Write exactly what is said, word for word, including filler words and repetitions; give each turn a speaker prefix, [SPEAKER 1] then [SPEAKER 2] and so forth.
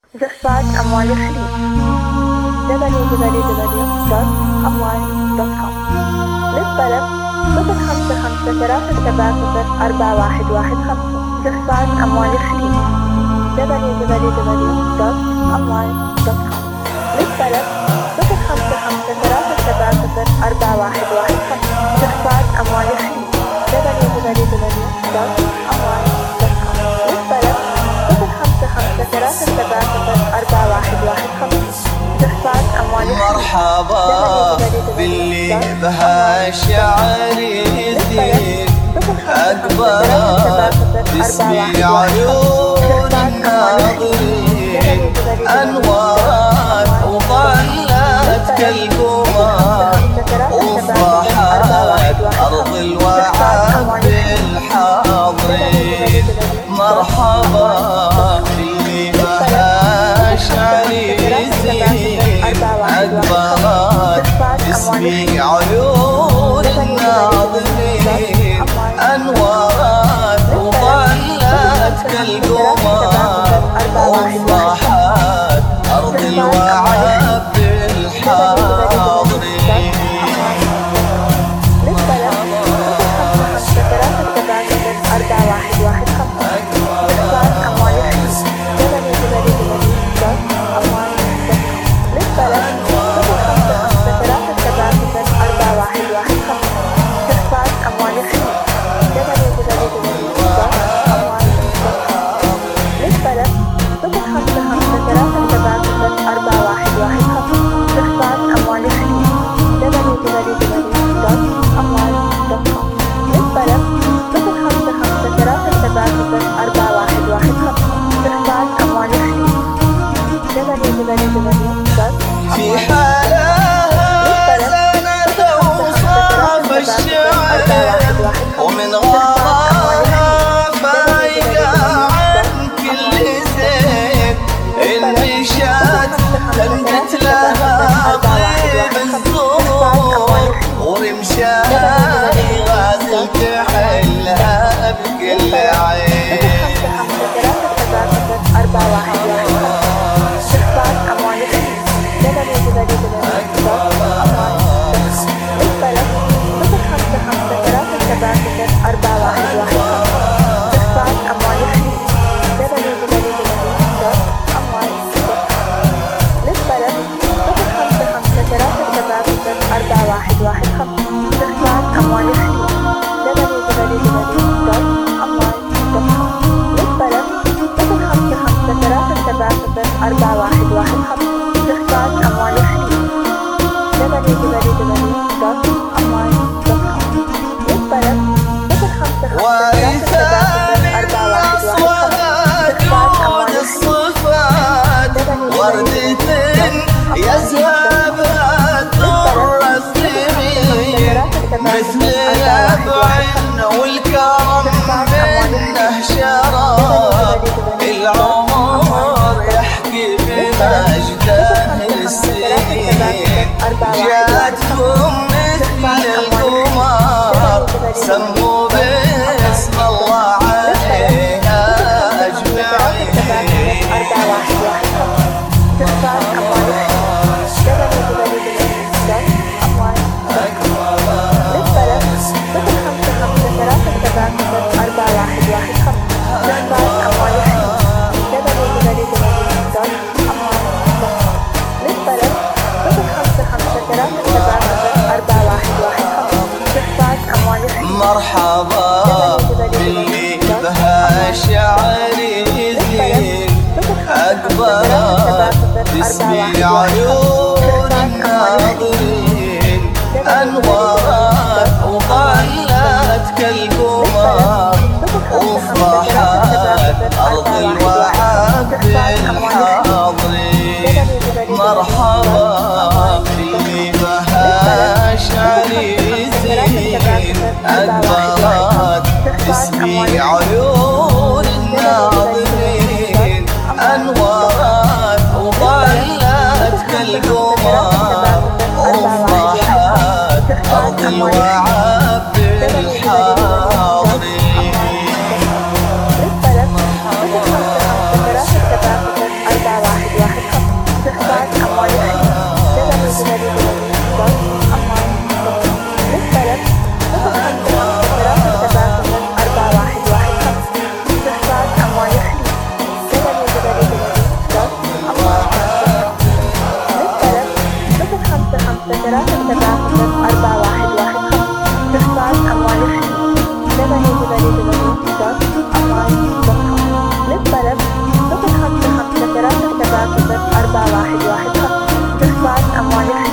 [SPEAKER 1] زفات أموال الخليج دبليو دبليو دبليو دوت أموال دوت كوم. للطلب صفر خمسة خمسة ثلاثة سبعة صفر أربعة واحد واحد خمسة. زفات أموال الخليج دبليو دبليو دبليو دوت أموال دوت كوم. للطلب صفر خمسة خمسة ثلاثة سبعة صفر أربعة واحد واحد خمسة. زفات أموال الخليج دبليو دبليو دبليو دوت أموال دوت كوم. للطلب صفر خمسة خمسة ثلاثة سبعة صفر أربعة واحد واحد خمسة. زفات أموال الخليج
[SPEAKER 2] مرحبا باللي بها الشعر يزيد أكبر باسمي عيون الناظرين أنوار وظلت كالقمر وفرحت أرض الوعد بالحاضرين. مرحبا باللي بها الشعر يزيد أكبرت باسمي عيون الناظرين أنوارات وظلت كالقمر وفرحت أرض الوعد بالحاضرين.
[SPEAKER 1] أربعة واحد واحد خمسة. زفات أموال الخليج دبليو دبليو دبليو دوت أموال دوت كوم. للطلب صفر خمسة خمسة ثلاثة سبعة صفر أربعة واحد واحد خمسة. زفات أموال الخليج دبليو دبليو دبليو دوت أموال دوت كوم. للطلب صفر خمسة خمسة ثلاثة سبعة صفر أربعة واحد واحد خمسة. زفات أموال الخليج دبليو دبليو دبليو دوت أموال دوت كوم. للطلب صفر خمسة خمسة ثلاثة سبعة صفر أربعة واحد واحد خمسة. زفات أموال الخليج دبليو دبليو دبليو دوت
[SPEAKER 2] في حالها زنت وصاف الشعر ومن غراها فايقة عن كل زين النشاد تنبت لها طيب الزهور ورمشاني غازل تحلها بكل عين.
[SPEAKER 1] أربعة واحد واحد خمسة. زفات أموال الخليج دبليو دبليو دبليو دوت أموال دوت كوم. للطلب صفر خمسة خمسة ثلاثة سبعة صفر أربعة واحد واحد خمسة. زفات أموال الخليج دبليو دبليو دبليو دوت أموال دوت كوم. للطلب صفر خمسة خمسة ثلاثة سبعة صفر أربعة واحد واحد خمسة. زفات أموال الخليج دبليو دبليو دبليو دوت أموال دوت كوم. للطلب صفر خمسة خمسة ثلاثة سبعة صفر أربعة واحد واحد خمسة. زفات أموال الخليج دبليو دبليو دبليو دوت أموال دوت كوم. للطلب صفر خمسة خمسة ثلاثة سبعة صفر أربعة واحد واحد خمسة.
[SPEAKER 2] الصفات وردة يذهبها الدر الثمين مثل الأبعن والكرم منه شراب العمر يحكي بمجده السنين. جاتهم مثل القمر سموا باسم الله عليها أجمعين.
[SPEAKER 1] زفات أموال الخليج دبليو دبليو دبليو دوت أموال دوت كوم. للطلب صفر خمسة خمسة ثلاثة سبعة صفر أربعة واحد واحد خمسة. زفات أموال الخليج دبليو دبليو دبليو دوت أموال دوت كوم. للطلب صفر خمسة خمسة ثلاثة سبعة صفر أربعة واحد واحد خمسة. زفات أموال الخليج
[SPEAKER 2] مرحبا باللي بها الشعر يزيد أكبرت باسمي عيون الناظرين أنوارات وظلت كالقمر وفرحت أرض الوعد بالحاضرين. مرحبا باللي بها الشعر يزيد أكبرت باسمي عيون الناظرين أنوارات وظلت كالقمر وفرحت أرض الوعد بالحاضرين.
[SPEAKER 1] سبعة صفر أربعة واحد واحد خمسة. استخراج أموال الخدمة دبليو دبليو دبليو دوت أموال دوت كوم. للطلب صفر خمسة خمسة ثلاثة سبعة صفر أربعة واحد واحد خمسة. استخراج أموال الخدمة